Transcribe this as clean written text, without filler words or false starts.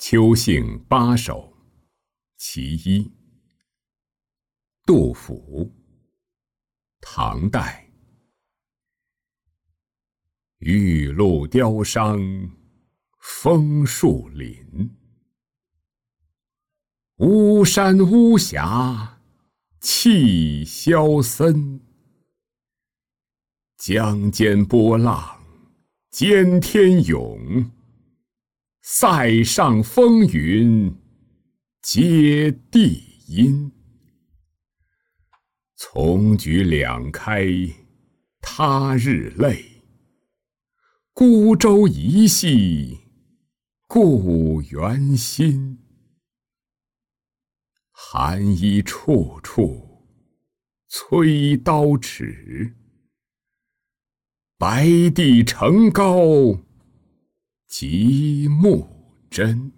秋兴八首其一。杜甫，唐代。玉露凋伤枫树林，巫山巫峡气萧森。江间波浪兼天涌，塞上风云接地阴。丛菊两开他日泪，孤舟一夕故园心。寒衣处处催刀尺，白帝城高极目真。